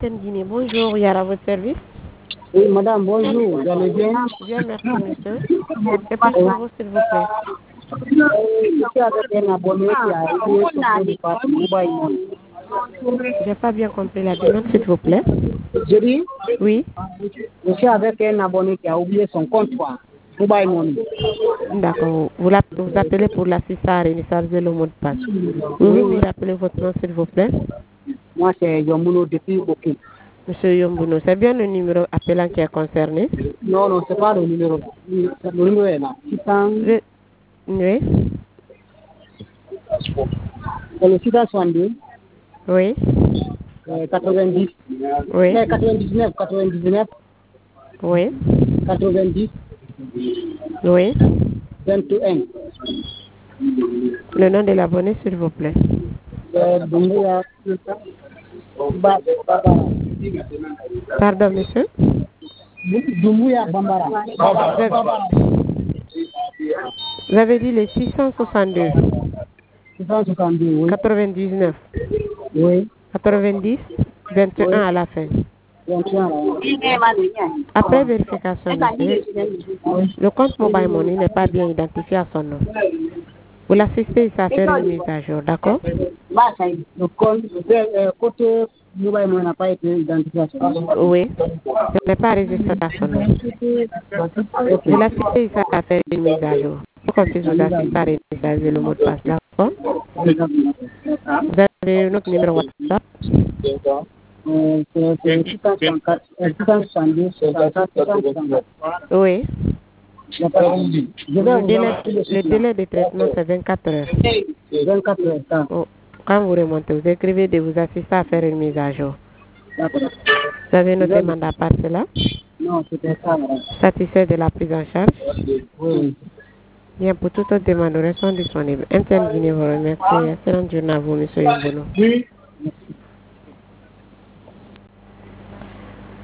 MTN Guinée, bonjour, Yara, à votre service. Oui, madame, bonjour, vous allez bien? Bien, merci, monsieur. Que puis-je pour vous, s'il vous plaît? Je suis avec un abonné qui a oublié son mot de passe Mobile Money. Je n'ai pas bien compris la demande, s'il vous plaît. Je dis, Oui, je suis avec un abonné qui a oublié son compte quoi, Mobile Money. d'accord. Vous appelez pour l'assistant à réinitialiser le mot de passe. Pouvez-vous me rappeler votre nom, s'il vous plaît? Moi, c'est Yomuno depuis Bokin. Monsieur Yombuno, c'est bien le numéro appelant qui est concerné? Non, non, c'est pas le numéro là. Le numéro est là. 600, Oui, c'est le 662, oui, 90, oui, 99, oui, 90, oui. 21. Le nom de l'abonné, s'il vous plaît. Doumbouya, Pardon, monsieur? Doumbouya Bambara. Vous avez dit les 662, 662, oui. 99, Oui. 90, 21 à la fin. 21, Après vérification, monsieur, le compte Mobile Money n'est pas bien identifié à son nom. Vous l'assistez ici à faire une mise à jour, d'accord? Le compte, côté Mobile Money n'a pas été identifié à son nom. Oui, ce n'est pas enregistré à son nom. Vous l'assistez ici à faire une mise à jour. Pour qu'on puisse vous assister à réinitialiser le mot de passe, d'accord? Vous avez notre numéro WhatsApp? C'est 664, 662, 664. Oui. Le Le délai de traitement, c'est 24 heures. 24 heures, ça. Oh, quand vous remontez, vous écrivez de vous assister à faire une mise à jour. Vous avez une demande à part cela? Non, c'était ça, madame. Satisfait de la prise en charge? Oui. Bien, pour toute autre demande, nous restons disponibles. MTN Guinée vous remercie. Excellente journée à vous, monsieur Yombono.